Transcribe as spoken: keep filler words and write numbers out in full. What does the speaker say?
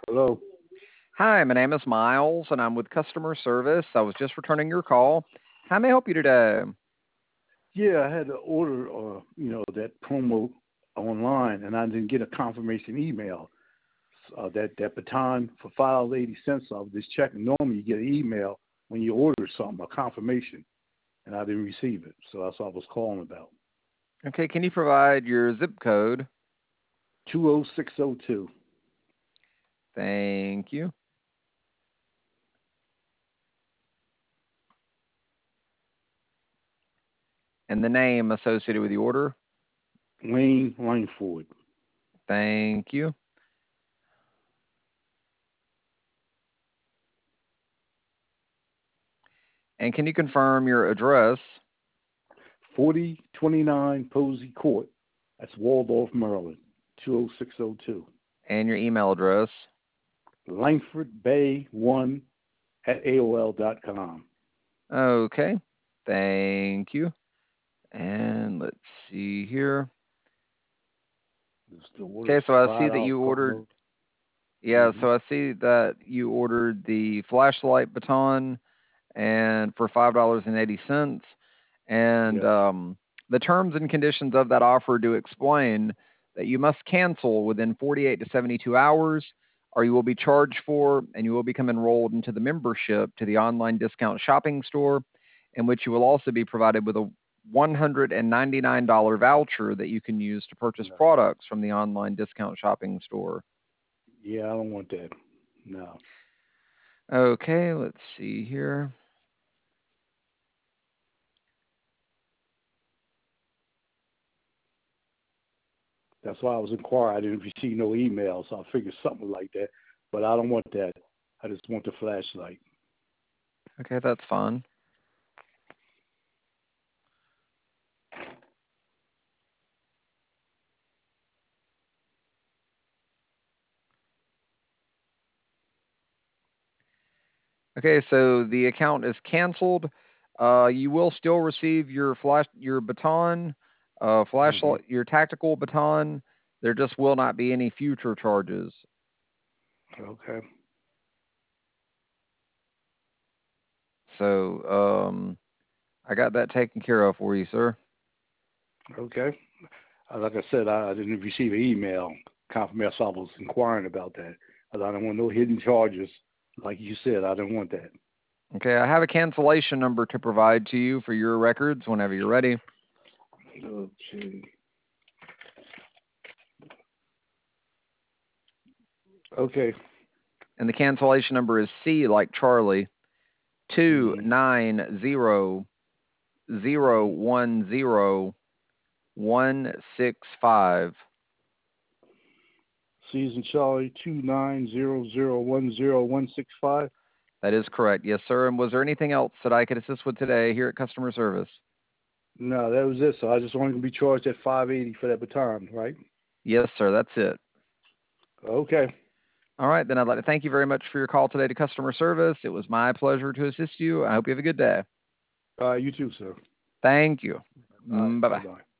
Hello. Hi, my name is Miles, and I'm with customer service. I was just returning your call. How may I help you today? Yeah, I had to order, uh, you know, that promo online, and I didn't get a confirmation email. Uh, that that baton for five dollars eighty cents. I was just checking. Normally, you get an email when you order something, a confirmation, and I didn't receive it. So that's what I was calling about. Okay, can you provide your zip code? Two zero six zero two. Thank you. And the name associated with the order? Wayne Langford. Thank you. And can you confirm your address? forty twenty-nine Posey Court. That's Waldorf, Maryland. two zero six zero two. And your email address? Langford Bay one at A O L dot com. Okay, thank you. And let's see here. The order is Okay, so I see five that dollars you ordered, promo. yeah, Mm-hmm. so I see that you ordered the flashlight baton and for five dollars and eighty cents. And Yes. um, the terms and conditions of that offer do explain that you must cancel within forty-eight to seventy-two hours, or you will be charged for and you will become enrolled into the membership to the online discount shopping store, in which you will also be provided with a one hundred ninety-nine dollars voucher that you can use to purchase No. products from the online discount shopping store. Yeah, I don't want that. No. Okay, let's see here. That's why I was inquiring. I didn't receive no email, so I figured something like that. But I don't want that. I just want the flashlight. Okay, that's fine. Okay, so the account is canceled. Uh, you will still receive your flash, your baton, uh, Mm-hmm. flashlight, your tactical baton. There just will not be any future charges. Okay. So, um, I got that taken care of for you, sir. Okay. Uh, like I said, I, I didn't receive an email confirmation, so I was inquiring about that. 'Cause I don't want no hidden charges. Like you said, I don't want that. Okay, I have a cancellation number to provide to you for your records whenever you're ready. Okay. Okay. And the cancellation number is C like Charlie, two Mm-hmm. nine zero zero one zero one six five. Season Charlie two nine zero zero one zero one six five. That is correct. Yes, sir. And was there anything else that I could assist with today here at customer service? No, that was it. So I just only gonna be charged at five eighty for that baton, right? Yes, sir. That's it. Okay. All right. Then I'd like to thank you very much for your call today to customer service. It was my pleasure to assist you. I hope you have a good day. Uh, you too, sir. Thank you. All right. Bye Bye bye. bye.